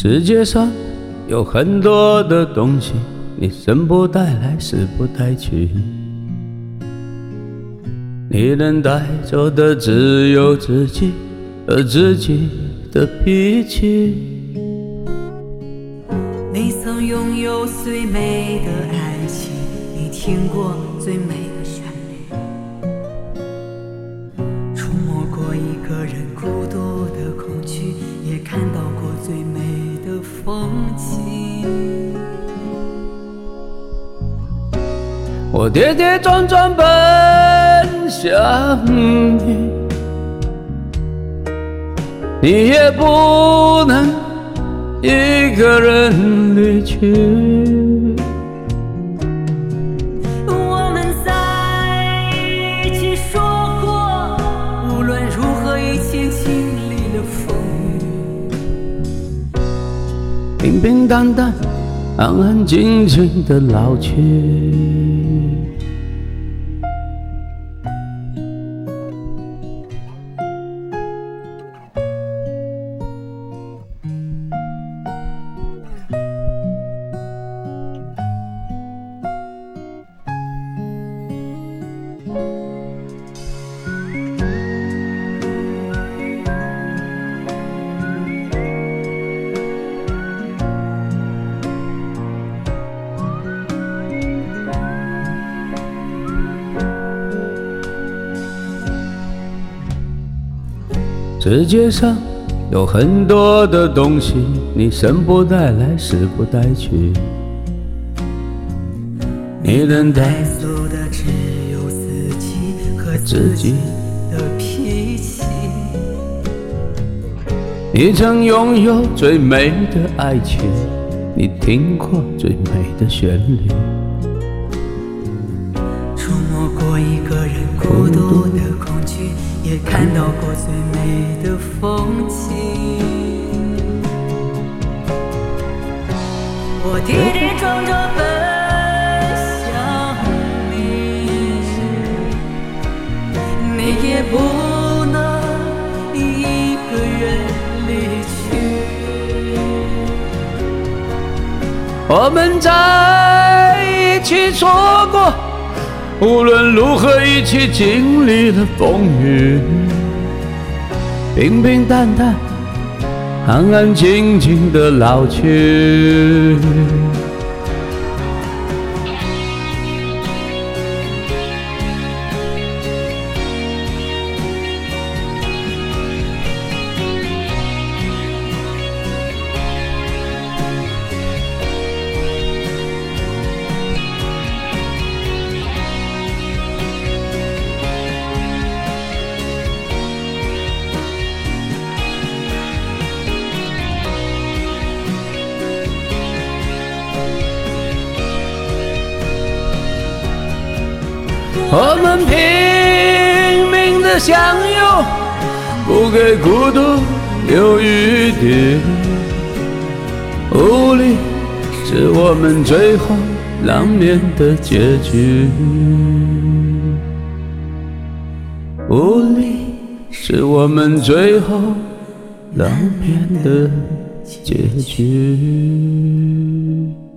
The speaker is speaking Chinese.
世界上有很多的东西，你生不带来，死不带去，你能带走的只有自己和自己的脾气。 你曾拥有最美的爱情，你听过最美的旋律，触摸过一个人孤独的恐惧，也看到过最美的风景。 我跌跌撞撞奔向你，你也不能一个人离去。 我们在一起说过，无论如何一起经历了风雨， 平平淡淡，安安静静的老去。世界上有很多的东西，你生不带来，死不带去，你能带走的只有自己和自己的脾气。 你曾拥有最美的爱情，你听过最美的旋律， 触摸过一个人孤独的恐惧，也看到过最美的风景。我跌跌撞撞奔向你，你也不能一个人离去。 我们在一起错过，无论如何一起经历了风雨，平平淡淡，安安静静的老去。我们拼命的相拥，不给孤独留余地。无力是我们最后浪漫的结局，无力是我们最后浪漫的结局。